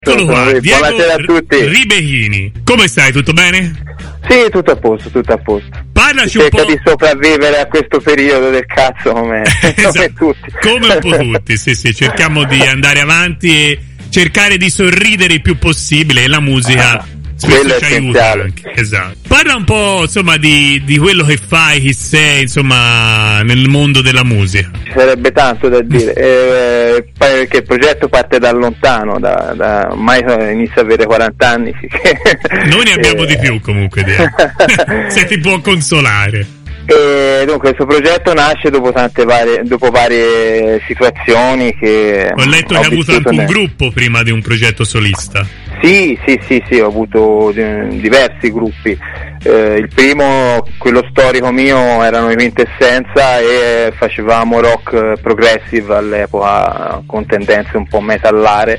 Eccolo qua, Buonasera a tutti. Ribechini. Come stai? Tutto bene? Sì, tutto a posto. Parlaci un po'. Cerca di sopravvivere a questo periodo del cazzo come tutti. Come un po' tutti, sì, cerchiamo di andare avanti e cercare di sorridere il più possibile, e la musica spesso ci aiuta anche. Esatto. Parla un po', insomma, di quello che fai, chi sei, insomma, nel mondo della musica. Ci sarebbe tanto da dire, perché il progetto parte da lontano, ormai inizia a avere 40 anni. Noi ne abbiamo di più comunque, se ti può consolare. Dunque questo progetto nasce dopo varie situazioni che ho letto che hai avuto anche un gruppo prima di un progetto solista. Sì, ho avuto diversi gruppi. Il primo, quello storico mio, erano i Quintessenza e facevamo rock progressive all'epoca con tendenze un po' metallare.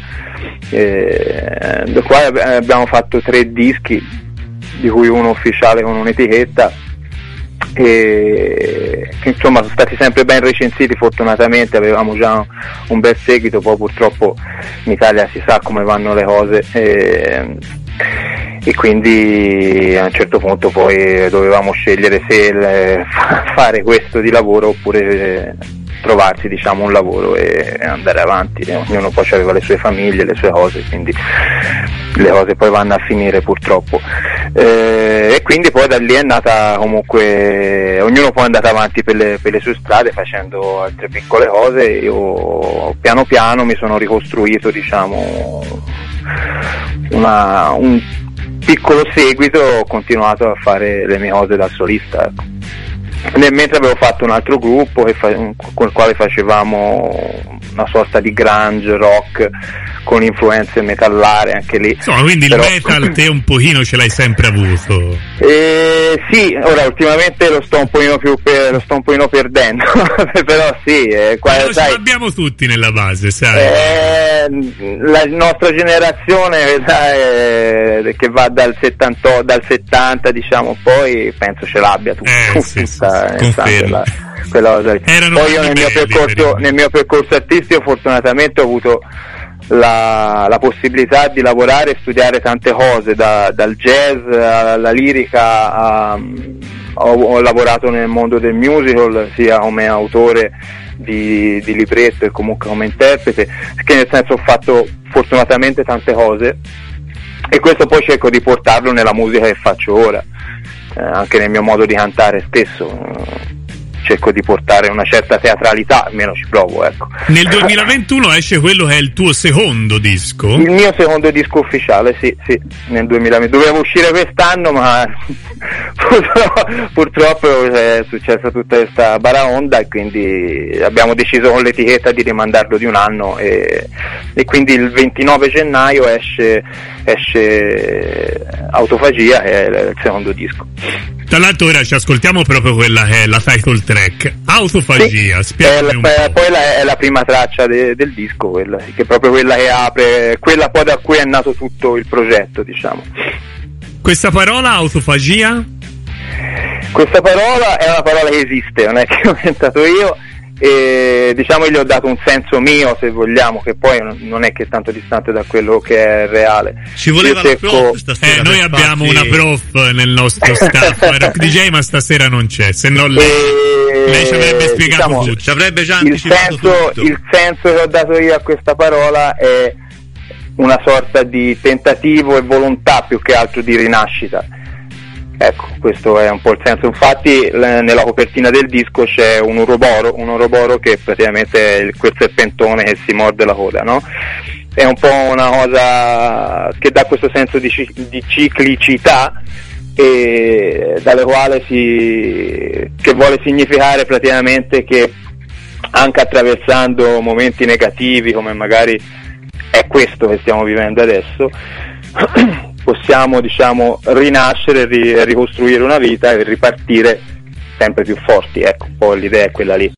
Da qua abbiamo fatto 3 dischi, di cui uno ufficiale con un'etichetta, e che insomma sono stati sempre ben recensiti. Fortunatamente avevamo già un bel seguito, poi purtroppo in Italia si sa come vanno le cose, e quindi a un certo punto poi dovevamo scegliere se fare questo di lavoro oppure trovarsi, diciamo, un lavoro e andare avanti. Ognuno poi aveva le sue famiglie, le sue cose, quindi le cose poi vanno a finire purtroppo, e quindi poi da lì è nata, comunque ognuno poi è andato avanti per le sue strade facendo altre piccole cose. Io piano piano mi sono ricostruito, diciamo, un piccolo seguito, ho continuato a fare le mie cose da solista, ecco. Mentre avevo fatto un altro gruppo con il quale facevamo una sorta di grunge rock con influenze metallare anche lì. Insomma, quindi il metal te un pochino ce l'hai sempre avuto? Sì, ora ultimamente lo sto un pochino perdendo, però sì. Lo abbiamo tutti nella base, sai? La nostra generazione, che va dal 70, diciamo, poi penso ce l'abbia tutta. Confermo. Poi io nel mio percorso artistico fortunatamente ho avuto la possibilità di lavorare e studiare tante cose, dal jazz alla lirica, ho lavorato nel mondo del musical sia come autore di libretto e comunque come interprete, che nel senso ho fatto fortunatamente tante cose, e questo poi cerco di portarlo nella musica che faccio ora, anche nel mio modo di cantare stesso. Cerco di portare una certa teatralità, almeno ci provo, ecco. Nel 2021 esce quello che è il tuo secondo disco? Il mio secondo disco ufficiale, sì, nel 2020. Doveva uscire quest'anno, ma purtroppo è successa tutta questa baraonda, e quindi abbiamo deciso con l'etichetta di rimandarlo di un anno, e quindi il 29 gennaio esce Autofagia, che è il secondo disco. Tra l'altro ora ci ascoltiamo proprio quella che è la title track, Autofagia, sì, poi è la prima traccia del disco, quella, che è proprio quella che apre, quella poi da cui è nato tutto il progetto, diciamo. Questa parola, autofagia? Questa parola è una parola che esiste, non è che l'ho inventato io, e diciamo gli ho dato un senso mio, se vogliamo, che poi non è che è tanto distante da quello che è reale. Ci voleva la prof stasera. Noi abbiamo una prof nel nostro staff, Rock DJ, ma stasera non c'è, se no lei ci avrebbe spiegato, diciamo, tutto. Ci avrebbe già anticipato tutto. Il senso che ho dato io a questa parola è una sorta di tentativo e volontà più che altro di rinascita. Ecco, questo è un po' il senso. Infatti nella copertina del disco c'è un uroboro che praticamente è quel serpentone che si morde la coda, no? È un po' una cosa che dà questo senso di ciclicità, e dalle quali che vuole significare praticamente che anche attraversando momenti negativi, come magari è questo che stiamo vivendo adesso, possiamo, diciamo, rinascere, ricostruire una vita e ripartire sempre più forti. Ecco, poi l'idea è quella lì.